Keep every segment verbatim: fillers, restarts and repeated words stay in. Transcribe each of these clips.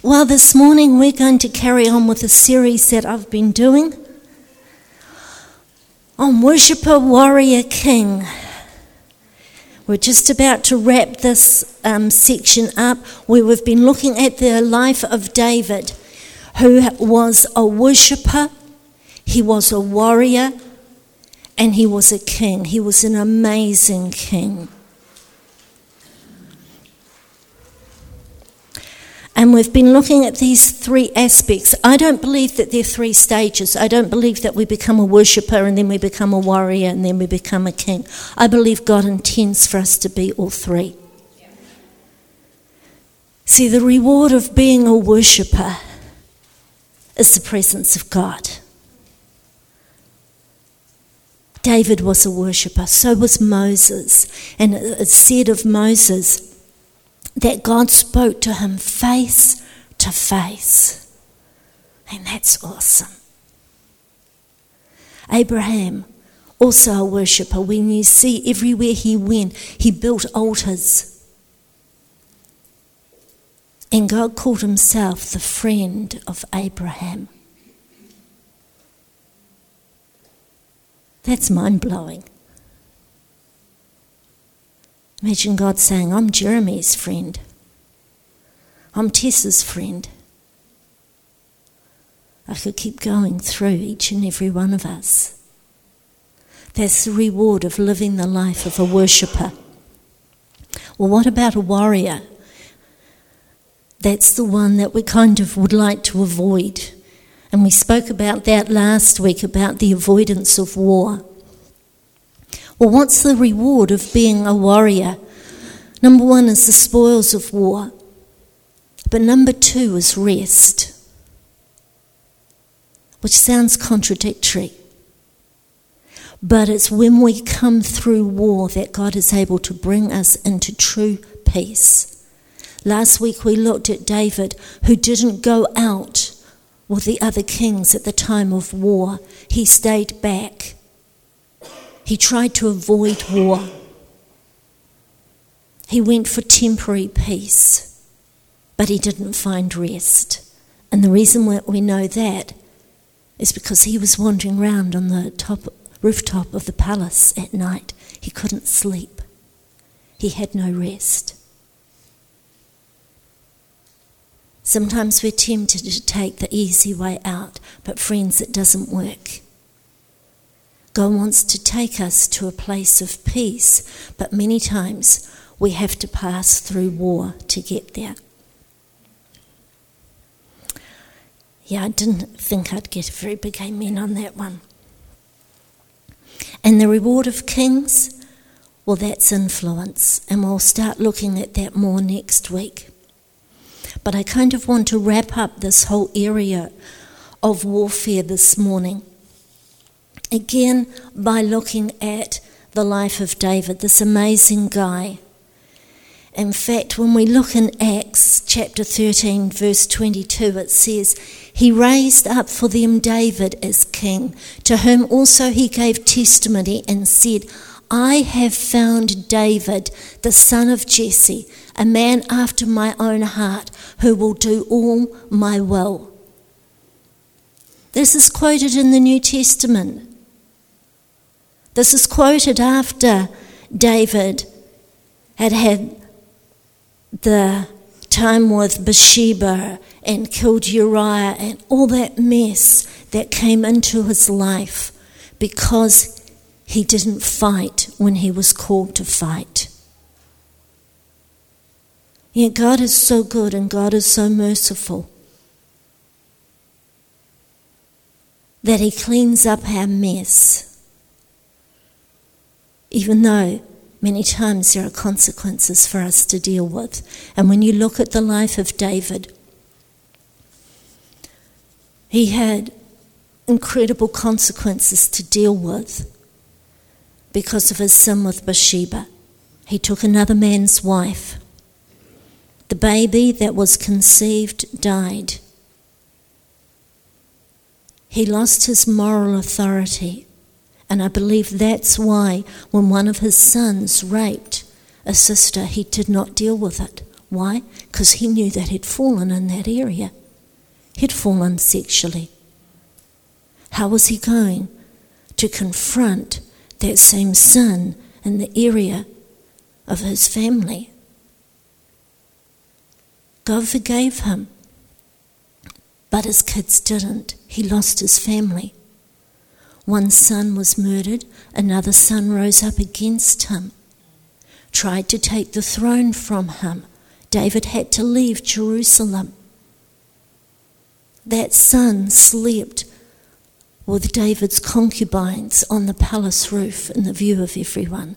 Well, this morning we're going to carry on with a series that I've been doing on Worshipper, Warrior, King. We're just about to wrap this um, section up where we've been looking at the life of David, who was a worshipper, he was a warrior, and he was a king. He was an amazing king. And we've been looking at these three aspects. I don't believe that they're three stages. I don't believe that we become a worshipper and then we become a warrior and then we become a king. I believe God intends for us to be all three. Yeah. See, the reward of being a worshipper is the presence of God. David was a worshipper, so was Moses. And it's said of Moses that God spoke to him face to face. And that's awesome. Abraham, also a worshipper. When you see everywhere he went, he built altars. And God called himself the friend of Abraham. That's mind-blowing. Imagine God saying, I'm Jeremy's friend. I'm Tessa's friend. I could keep going through each and every one of us. That's the reward of living the life of a worshipper. Well, what about a warrior? That's the one that we kind of would like to avoid. And we spoke about that last week, about the avoidance of war. Well, what's the reward of being a warrior? Number one is the spoils of war. But number two is rest, which sounds contradictory. But it's when we come through war that God is able to bring us into true peace. Last week we looked at David, who didn't go out with the other kings at the time of war. He stayed back. He tried to avoid war. He went for temporary peace, but he didn't find rest. And the reason we know that is because he was wandering around on the top rooftop of the palace at night. He couldn't sleep. He had no rest. Sometimes we're tempted to take the easy way out, but friends, it doesn't work. God wants to take us to a place of peace, but many times we have to pass through war to get there. Yeah, I didn't think I'd get a very big amen on that one. And the reward of kings, well, that's influence, and we'll start looking at that more next week. But I kind of want to wrap up this whole area of warfare this morning. Again, by looking at the life of David, this amazing guy. In fact, when we look in Acts chapter thirteen, verse twenty-two, it says, He raised up for them David as king, to whom also he gave testimony and said, I have found David, the son of Jesse, a man after my own heart, who will do all my will. This is quoted in the New Testament. This is quoted after David had had the time with Bathsheba and killed Uriah and all that mess that came into his life because he didn't fight when he was called to fight. Yet God is so good and God is so merciful that he cleans up our mess. Even though many times there are consequences for us to deal with. And when you look at the life of David, he had incredible consequences to deal with because of his sin with Bathsheba. He took another man's wife. The baby that was conceived died. He lost his moral authority. And I believe that's why when one of his sons raped a sister, he did not deal with it. Why? Because he knew that he'd fallen in that area. He'd fallen sexually. How was he going to confront that same sin in the area of his family? God forgave him, but his kids didn't. He lost his family. One son was murdered, another son rose up against him, tried to take the throne from him. David had to leave Jerusalem. That son slept with David's concubines on the palace roof in the view of everyone.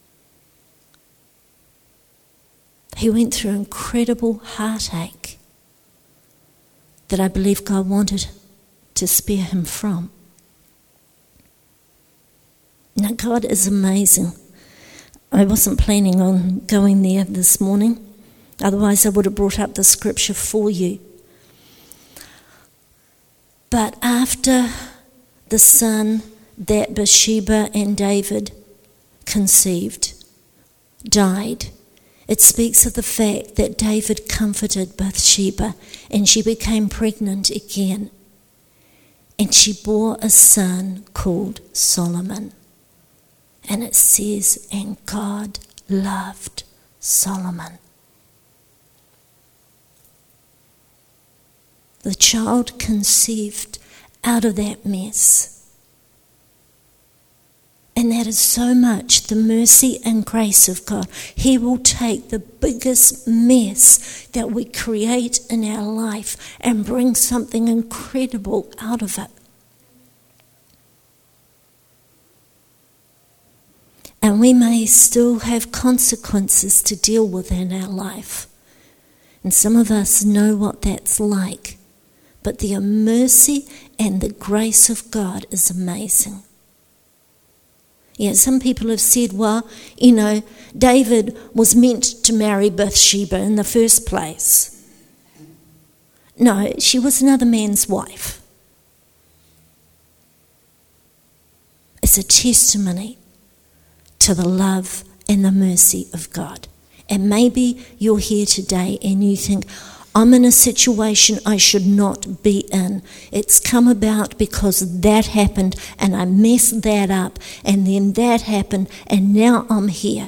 He went through incredible heartache that I believe God wanted to spare him from. Now, God is amazing. I wasn't planning on going there this morning. Otherwise, I would have brought up the scripture for you. But after the son that Bathsheba and David conceived died, it speaks of the fact that David comforted Bathsheba and she became pregnant again. And she bore a son called Solomon. And it says, and God loved Solomon. The child conceived out of that mess. And that is so much the mercy and grace of God. He will take the biggest mess that we create in our life and bring something incredible out of it. And we may still have consequences to deal with in our life. And some of us know what that's like. But the mercy and the grace of God is amazing. Yeah, some people have said, well, you know, David was meant to marry Bathsheba in the first place. No, she was another man's wife. It's a testimony to the love and the mercy of God. And maybe you're here today and you think, I'm in a situation I should not be in. It's come about because that happened and I messed that up and then that happened and now I'm here.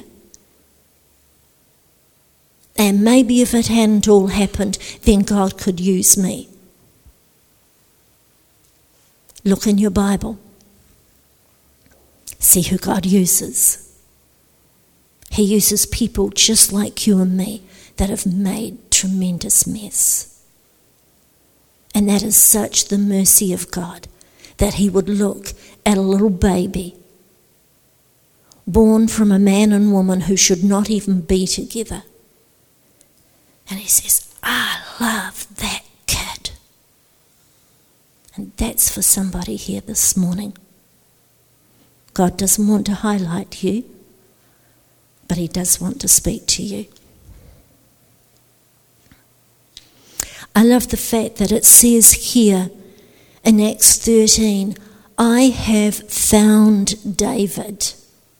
And maybe if it hadn't all happened, then God could use me. Look in your Bible. See who God uses. He uses people just like you and me that have made tremendous mess. And that is such the mercy of God that he would look at a little baby born from a man and woman who should not even be together. And he says, I love that kid. And that's for somebody here this morning. God doesn't want to highlight you, but he does want to speak to you. I love the fact that it says here in Acts thirteen, I have found David.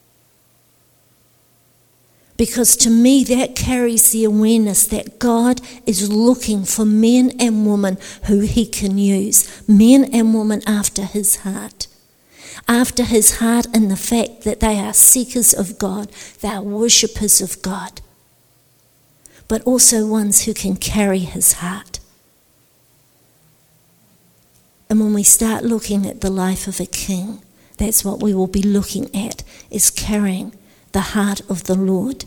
Because to me that carries the awareness that God is looking for men and women who he can use. Men and women after his heart. After his heart in the fact that they are seekers of God, they are worshippers of God. But also ones who can carry his heart. And when we start looking at the life of a king, that's what we will be looking at, is carrying the heart of the Lord.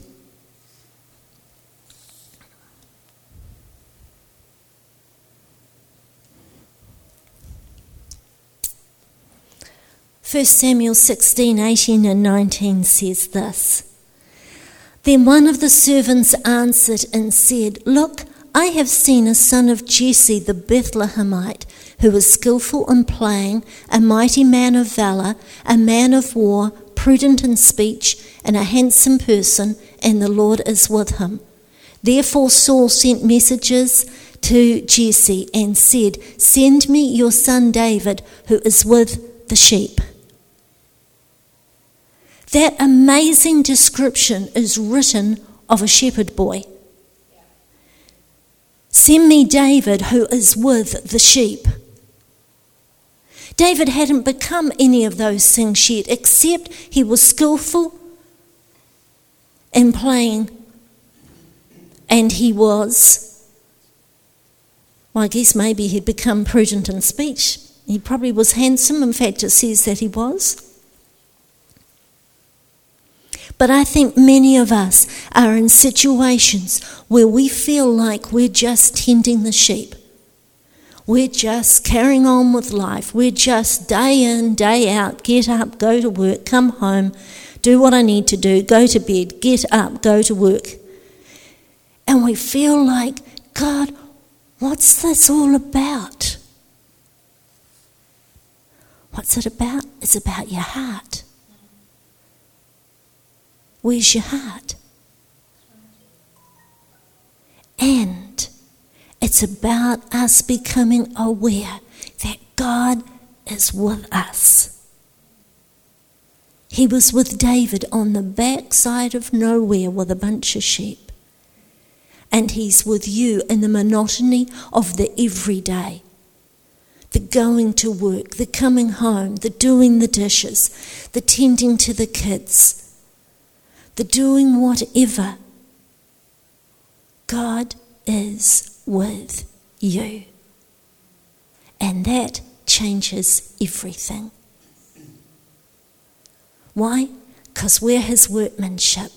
First Samuel sixteen, eighteen and nineteen says this. Then one of the servants answered and said, Look, I have seen a son of Jesse the Bethlehemite, who is skillful in playing, a mighty man of valour, a man of war, prudent in speech, and a handsome person, and the Lord is with him. Therefore Saul sent messengers to Jesse and said, Send me your son David, who is with the sheep. That amazing description is written of a shepherd boy. Send me David who is with the sheep. David hadn't become any of those things yet, except he was skillful in playing, and he was, well, I guess maybe he'd become prudent in speech. He probably was handsome. In fact, it says that he was. But I think many of us are in situations where we feel like we're just tending the sheep. We're just carrying on with life. We're just day in, day out, get up, go to work, come home, do what I need to do, go to bed, get up, go to work. And we feel like, God, what's this all about? What's it about? It's about your heart. Where's your heart? And it's about us becoming aware that God is with us. He was with David on the backside of nowhere with a bunch of sheep. And he's with you in the monotony of the everyday. The going to work, the coming home, the doing the dishes, the tending to the kids, the doing whatever. God is with you. And that changes everything. Why? Because we're his workmanship.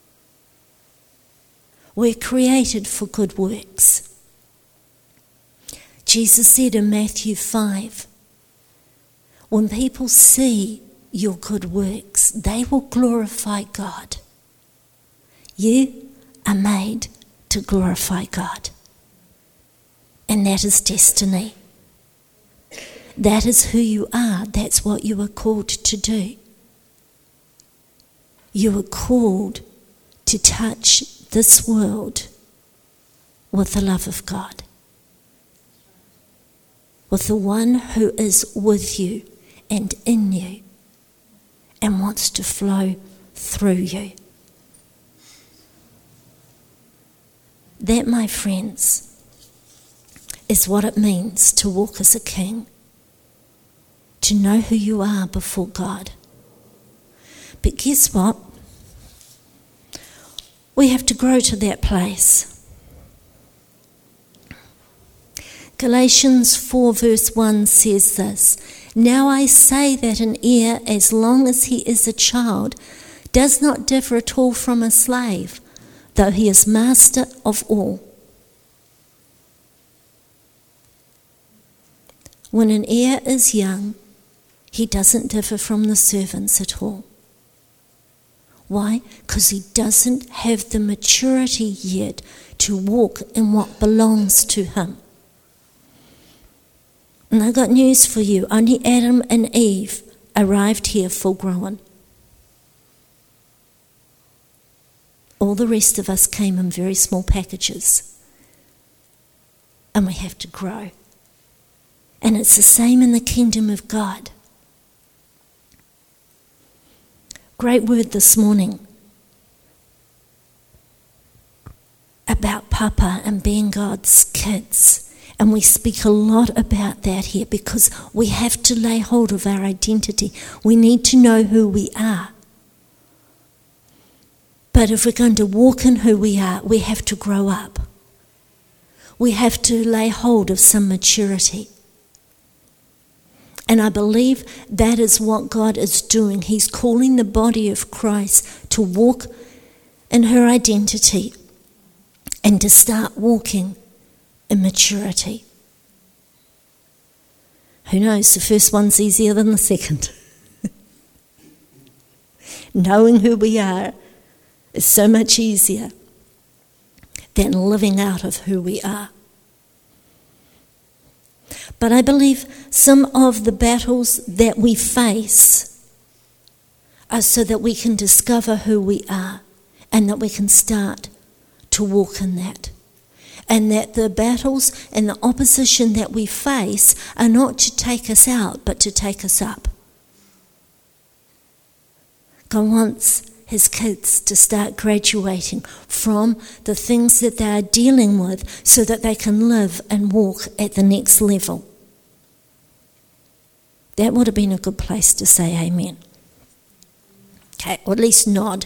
We're created for good works. Jesus said in Matthew five, when people see your good works, they will glorify God. You are made to glorify God. And that is destiny. That is who you are. That's what you are called to do. You are called to touch this world with the love of God. With the one who is with you and in you and wants to flow through you. That, my friends, is what it means to walk as a king, to know who you are before God. But guess what? We have to grow to that place. Galatians four verse one says this, now I say that an heir, as long as he is a child, does not differ at all from a slave, though he is master of all. When an heir is young, he doesn't differ from the servants at all. Why? Because he doesn't have the maturity yet to walk in what belongs to him. And I got news for you. Only Adam and Eve arrived here full grown. All the rest of us came in very small packages. And we have to grow. And it's the same in the kingdom of God. Great word this morning about Papa and being God's kids. And we speak a lot about that here because we have to lay hold of our identity. We need to know who we are. But if we're going to walk in who we are, we have to grow up. We have to lay hold of some maturity. And I believe that is what God is doing. He's calling the body of Christ to walk in her identity and to start walking in maturity. Who knows, the first one's easier than the second. Knowing who we are is so much easier than living out of who we are. But I believe some of the battles that we face are so that we can discover who we are and that we can start to walk in that. And that the battles and the opposition that we face are not to take us out, but to take us up. God wants his kids to start graduating from the things that they are dealing with so that they can live and walk at the next level. That would have been a good place to say amen. Okay, or at least nod.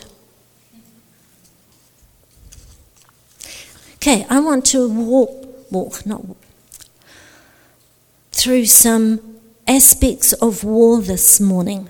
Okay, I want to walk, walk, not walk, through some aspects of war this morning.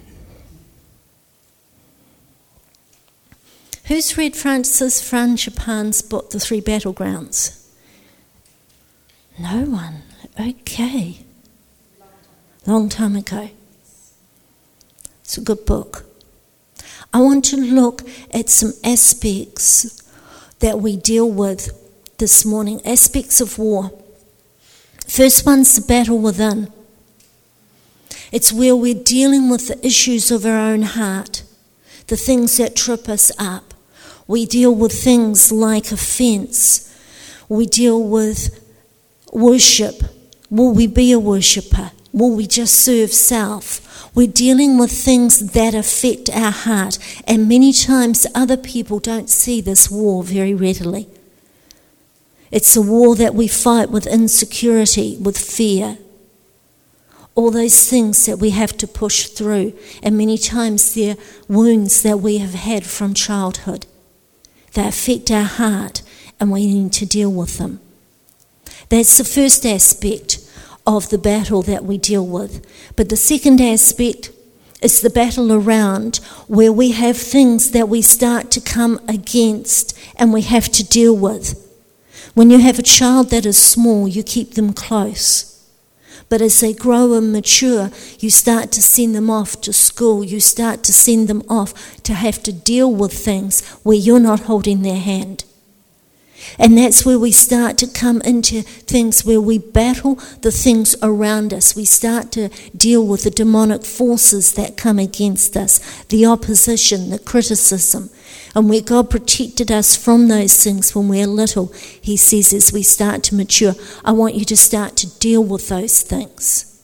Who's read Francis Frangipane's book, The Three Battlegrounds? No one. Okay. Long time ago. It's a good book. I want to look at some aspects that we deal with this morning, aspects of war. First one's the battle within. It's where we're dealing with the issues of our own heart, the things that trip us up. We deal with things like offence. We deal with worship. Will we be a worshipper? Will we just serve self? We're dealing with things that affect our heart, and many times other people don't see this war very readily. It's a war that we fight with insecurity, with fear. All those things that we have to push through, and many times they're wounds that we have had from childhood. They affect our heart, and we need to deal with them. That's the first aspect of the battle that we deal with. But the second aspect is the battle around, where we have things that we start to come against and we have to deal with. When you have a child that is small, you keep them close. But as they grow and mature, you start to send them off to school. You start to send them off to have to deal with things where you're not holding their hand. And that's where we start to come into things where we battle the things around us. We start to deal with the demonic forces that come against us, the opposition, the criticism. And where God protected us from those things when we're little, he says as we start to mature, I want you to start to deal with those things.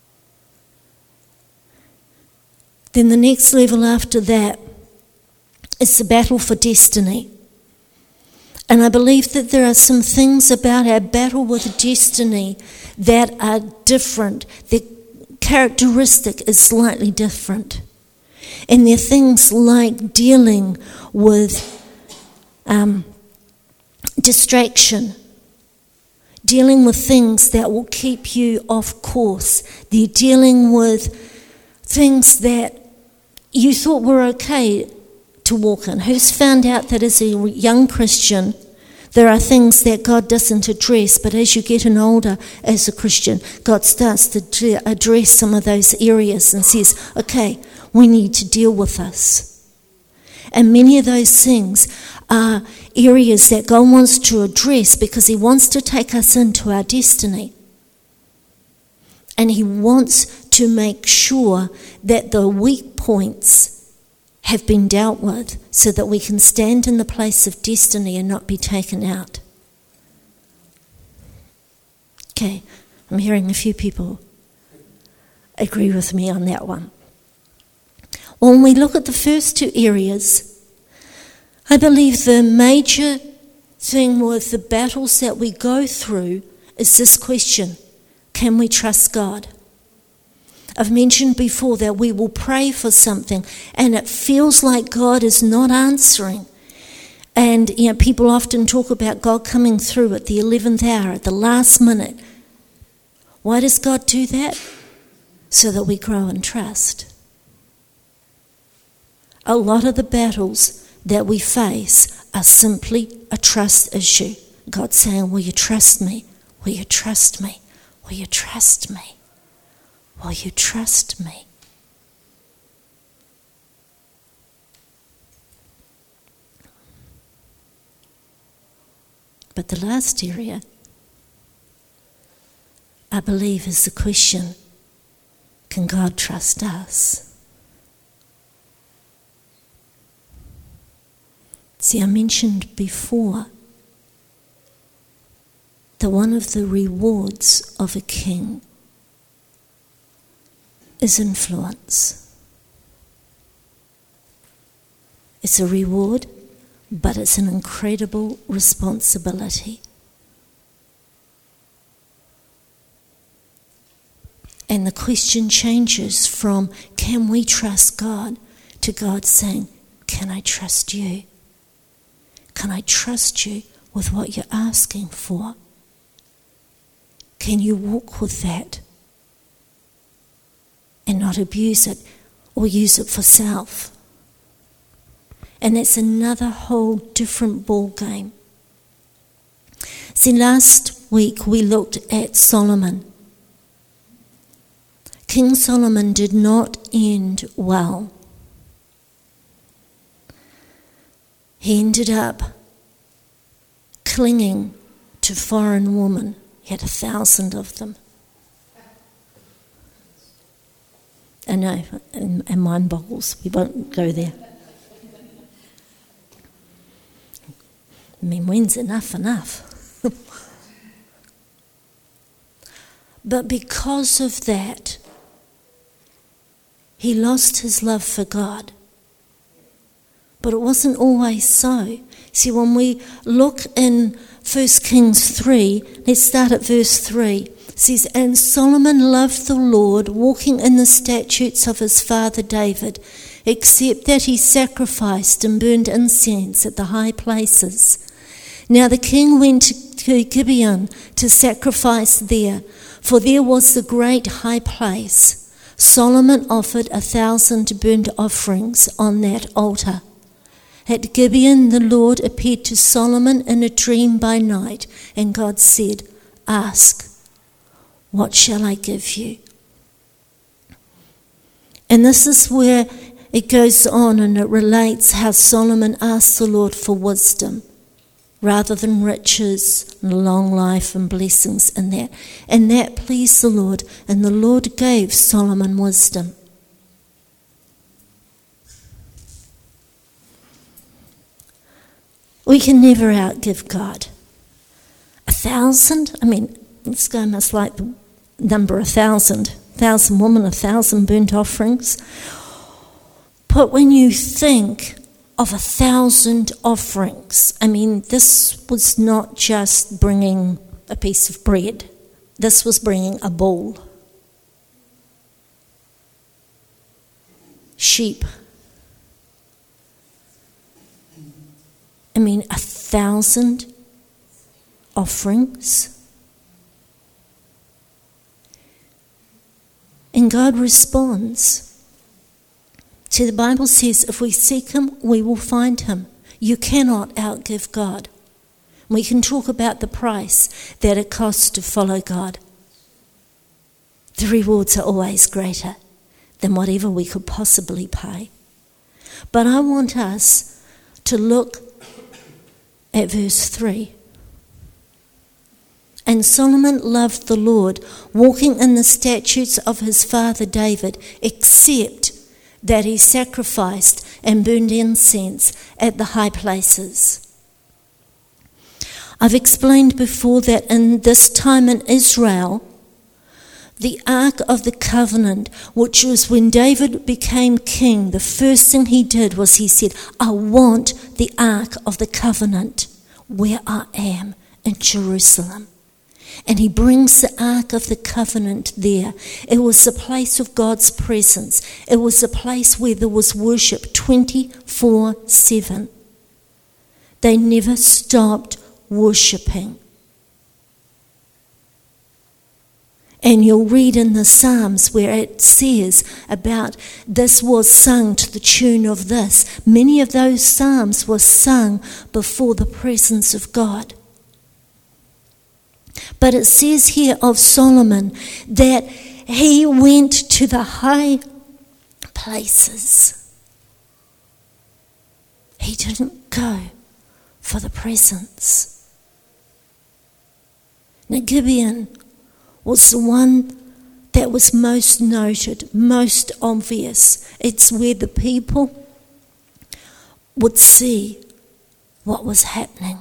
Then the next level after that is the battle for destiny. And I believe that there are some things about our battle with destiny that are different. Their characteristic is slightly different. And they're things like dealing with um, distraction, dealing with things that will keep you off course. They're dealing with things that you thought were okay to walk in. Who's found out that as a young Christian, there are things that God doesn't address, but as you get an older as a Christian, God starts to address some of those areas and says, okay, we need to deal with this. And many of those things are areas that God wants to address because he wants to take us into our destiny. And he wants to make sure that the weak points have been dealt with so that we can stand in the place of destiny and not be taken out. Okay, I'm hearing a few people agree with me on that one. When we look at the first two areas, I believe the major thing with the battles that we go through is this question: can we trust God? I've mentioned before that we will pray for something and it feels like God is not answering. And you know, people often talk about God coming through at the eleventh hour, at the last minute. Why does God do that? So that we grow in trust. A lot of the battles that we face are simply a trust issue. God saying, will you trust me? Will you trust me? Will you trust me? Will you trust me? But the last area, I believe, is the question, can God trust us? See, I mentioned before that one of the rewards of a king is influence. It's a reward, but it's an incredible responsibility. And the question changes from, can we trust God, to God saying, can I trust you? Can I trust you with what you're asking for? Can you walk with that and not abuse it or use it for self? And that's another whole different ball game. See, last week we looked at Solomon. King Solomon did not end well. He ended up clinging to foreign women. He had a thousand of them. I know, and, and mine boggles. We won't go there. I mean, when's enough enough? But because of that, he lost his love for God. But it wasn't always so. See, when we look in First Kings three, let's start at verse three. It says, and Solomon loved the Lord, walking in the statutes of his father David, except that he sacrificed and burned incense at the high places. Now the king went to Gibeon to sacrifice there, for there was the great high place. Solomon offered a thousand burnt offerings on that altar. At Gibeon the Lord appeared to Solomon in a dream by night, and God said, ask, what shall I give you? And this is where it goes on, and it relates how Solomon asked the Lord for wisdom rather than riches and long life and blessings in that. And that pleased the Lord, and the Lord gave Solomon wisdom. We can never outgive God. A thousand? I mean, this guy must like the number a thousand. Thousand women, a thousand burnt offerings. But when you think of a thousand offerings, I mean, this was not just bringing a piece of bread. This was bringing a bull, sheep. I mean, a thousand offerings. And God responds. See, the Bible says if we seek him, we will find him. You cannot outgive God. We can talk about the price that it costs to follow God. The rewards are always greater than whatever we could possibly pay. But I want us to look at verse three. And Solomon loved the Lord, walking in the statutes of his father David, except that he sacrificed and burned incense at the high places. I've explained before that in this time in Israel, the Ark of the Covenant, which was when David became king, the first thing he did was he said, I want the Ark of the Covenant where I am in Jerusalem. And he brings the Ark of the Covenant there. It was the place of God's presence. It was a place where there was worship twenty-four seven. They never stopped worshipping. And you'll read in the Psalms where it says about this was sung to the tune of this. Many of those Psalms were sung before the presence of God. But it says here of Solomon that he went to the high places. He didn't go for the presence. Now Gibeon was the one that was most noted, most obvious. It's where the people would see what was happening.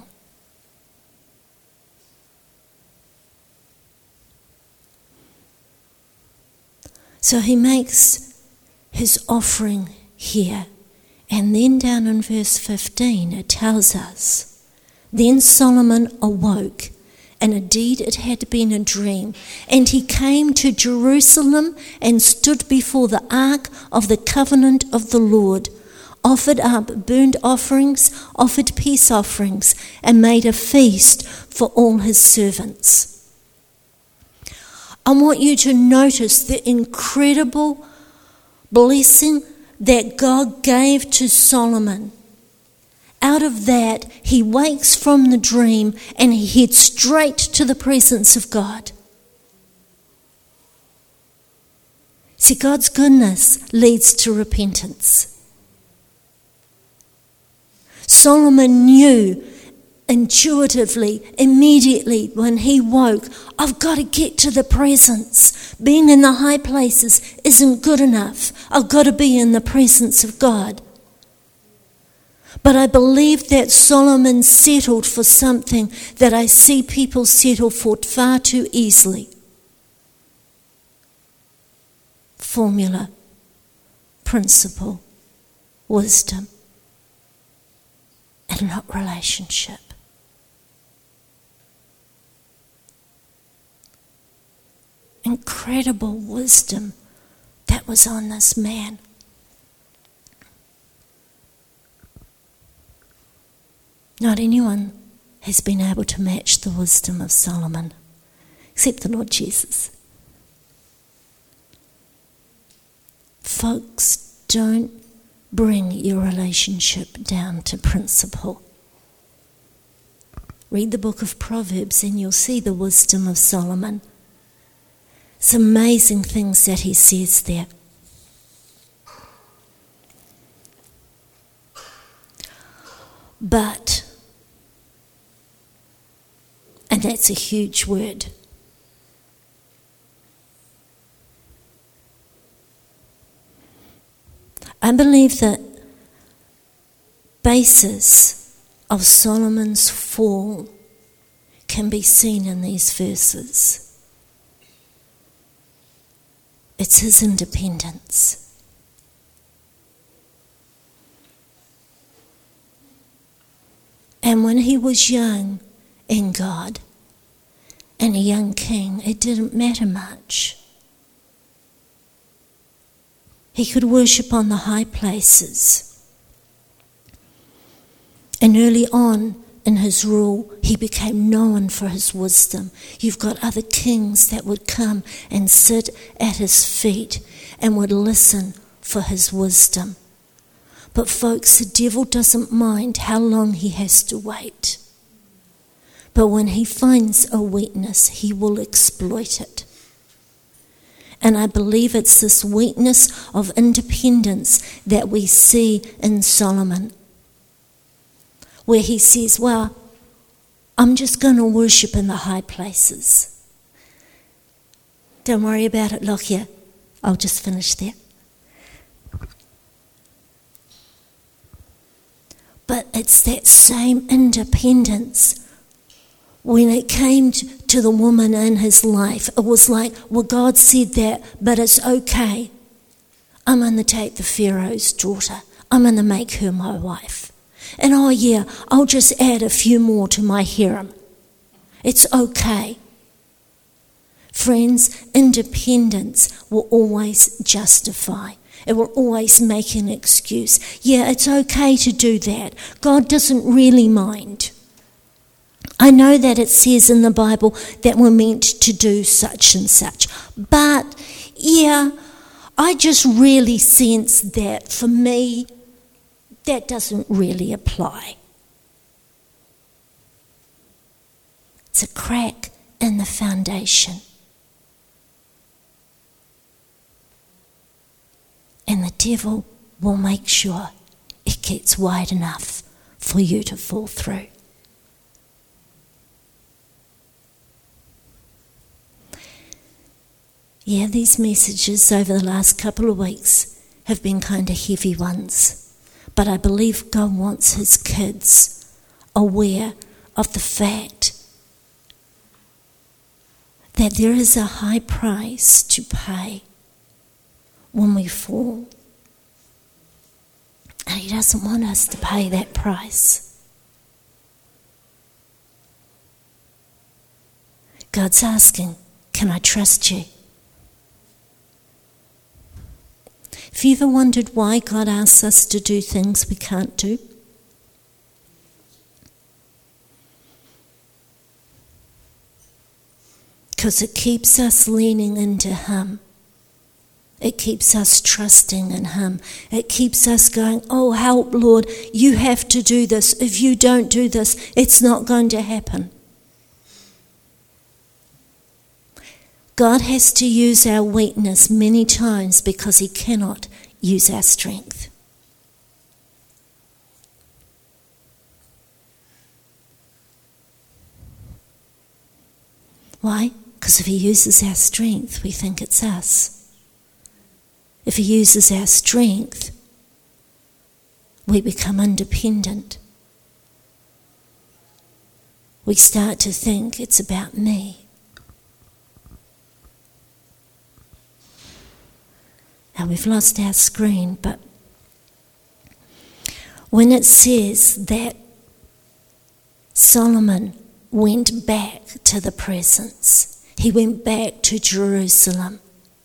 So he makes his offering here, And then down in verse fifteen it tells us, then Solomon awoke, and indeed it had been a dream, and he came to Jerusalem and stood before the ark of the covenant of the Lord, offered up burnt offerings, offered peace offerings, and made a feast for all his servants. I want you to notice the incredible blessing that God gave to Solomon. Out of that, he wakes from the dream and he heads straight to the presence of God. See, God's goodness leads to repentance. Solomon knew intuitively, immediately when he woke, I've got to get to the presence. Being in the high places isn't good enough. I've got to be in the presence of God. But I believe that Solomon settled for something that I see people settle for far too easily. Formula, principle, wisdom, and not relationship. Incredible wisdom that was on this man. Not anyone has been able to match the wisdom of Solomon, except the Lord Jesus. Folks, don't bring your relationship down to principle. Read the book of Proverbs and you'll see the wisdom of Solomon. It's amazing things that he says there. But, and that's a huge word. I believe the basis of Solomon's fall can be seen in these verses. It's his independence. And when he was young in God and a young king, it didn't matter much. He could worship on the high places. And early on in his rule, he became known for his wisdom. You've got other kings that would come and sit at his feet and would listen for his wisdom. But folks, the devil doesn't mind how long he has to wait. But when he finds a weakness, he will exploit it. And I believe it's this weakness of independence that we see in Solomon, where he says, well, I'm just going to worship in the high places. Don't worry about it, Lochia. I'll just finish there. But it's that same independence. When it came to the woman in his life, it was like, well, God said that, but it's okay. I'm going to take the Pharaoh's daughter. I'm going to make her my wife. And oh yeah, I'll just add a few more to my harem. It's okay. Friends, independence will always justify. It will always make an excuse. Yeah, it's okay to do that. God doesn't really mind. I know that it says in the Bible that we're meant to do such and such. But, yeah, I just really sense that for me, that doesn't really apply. It's a crack in the foundation. And the devil will make sure it gets wide enough for you to fall through. Yeah, these messages over the last couple of weeks have been kind of heavy ones. But I believe God wants his kids aware of the fact that there is a high price to pay when we fall. And he doesn't want us to pay that price. God's asking, can I trust you? Have you ever wondered why God asks us to do things we can't do? Because it keeps us leaning into Him. It keeps us trusting in Him. It keeps us going, oh, help, Lord, you have to do this. If you don't do this, it's not going to happen. God has to use our weakness many times because He cannot use our strength. Why? Because if He uses our strength, we think it's us. If He uses our strength, we become independent. We start to think it's about me. Now we've lost our screen, but when it says that Solomon went back to the presence, he went back to Jerusalem.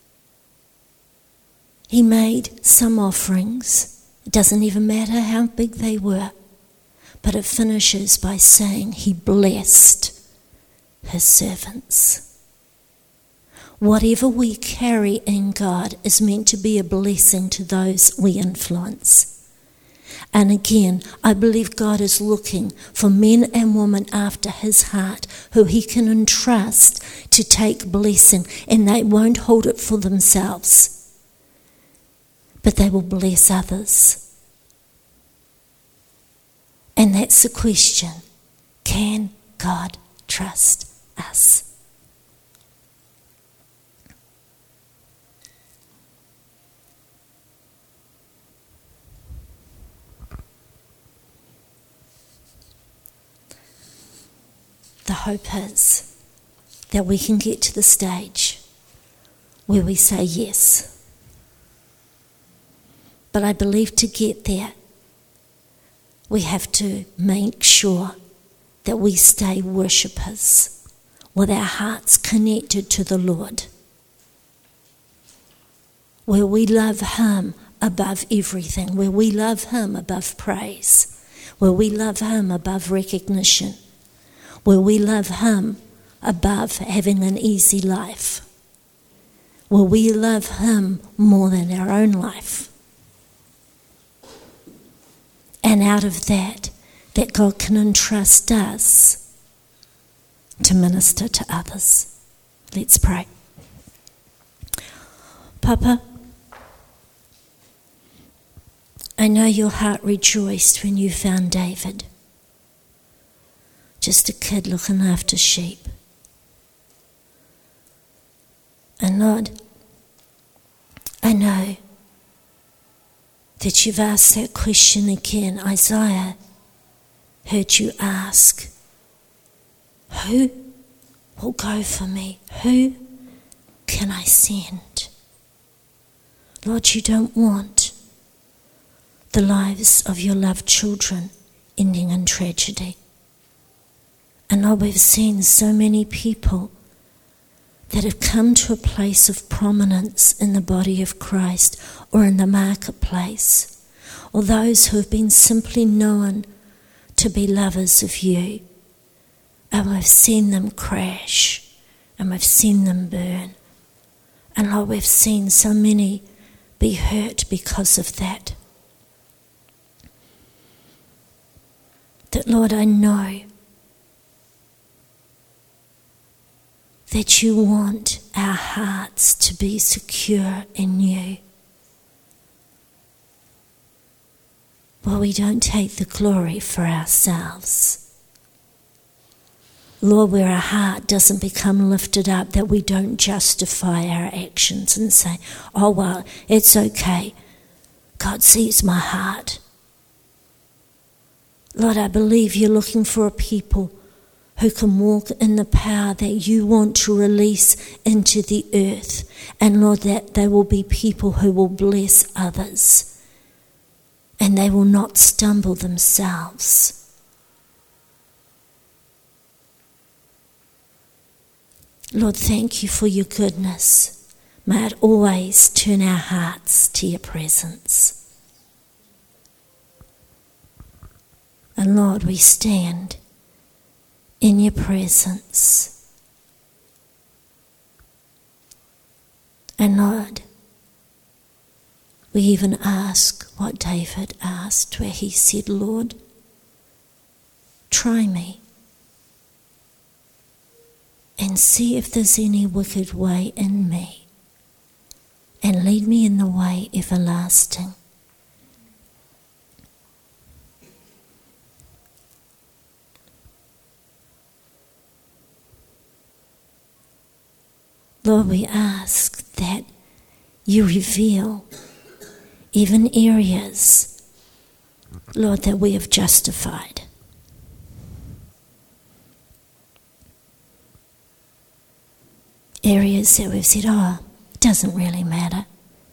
He made some offerings. It doesn't even matter how big they were, but it finishes by saying he blessed his servants. Whatever we carry in God is meant to be a blessing to those we influence. And again, I believe God is looking for men and women after His heart who He can entrust to take blessing, and they won't hold it for themselves, but they will bless others. And that's the question. Can God trust us? The hope is that we can get to the stage where we say yes. But I believe to get there, we have to make sure that we stay worshippers with our hearts connected to the Lord, where we love Him above everything, where we love Him above praise, where we love Him above recognition, where we love Him above having an easy life, where we love Him more than our own life. And out of that, that God can entrust us to minister to others. Let's pray. Papa, I know your heart rejoiced when you found David. Just a kid looking after sheep. And Lord, I know that you've asked that question again. Isaiah heard you ask, who will go for me? Who can I send? Lord, you don't want the lives of your loved children ending in tragedy. And Lord, we've seen so many people that have come to a place of prominence in the body of Christ or in the marketplace, or those who have been simply known to be lovers of you. And we've seen them crash, and we've seen them burn. And Lord, we've seen so many be hurt because of that. That, Lord, I know that you want our hearts to be secure in you. Well, we don't take the glory for ourselves. Lord, where our heart doesn't become lifted up, that we don't justify our actions and say, oh, well, it's okay. God sees my heart. Lord, I believe you're looking for a people who can walk in the power that you want to release into the earth. And Lord, that they will be people who will bless others. and they will not stumble themselves. Lord, thank you for your goodness. May it always turn our hearts to your presence. And Lord, we stand in your presence. And Lord, we even ask what David asked, where he said, Lord, try me and see if there's any wicked way in me, and lead me in the way everlasting. Lord, we ask that you reveal even areas, Lord, that we have justified. Areas that we've said, oh, it doesn't really matter.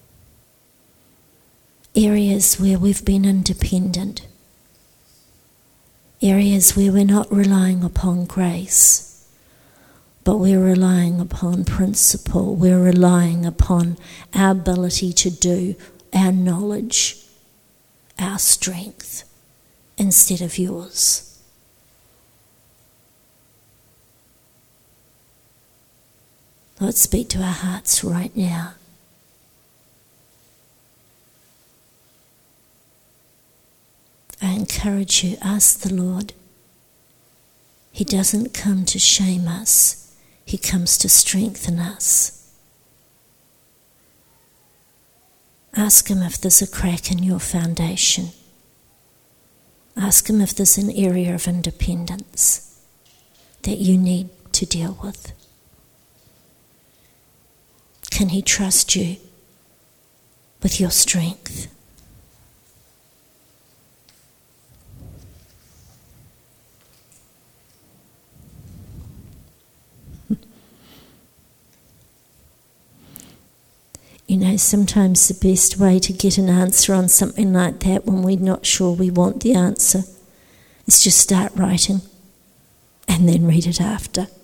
Areas where we've been independent. Areas where we're not relying upon grace, but we're relying upon principle. We're relying upon our ability to do, our knowledge, our strength, instead of yours. Lord, speak to our hearts right now. I encourage you, ask the Lord. He doesn't come to shame us. He comes to strengthen us. Ask him if there's a crack in your foundation. Ask him if there's an area of independence that you need to deal with. Can he trust you with your strength? You know, sometimes the best way to get an answer on something like that when we're not sure we want the answer is just start writing and then read it after.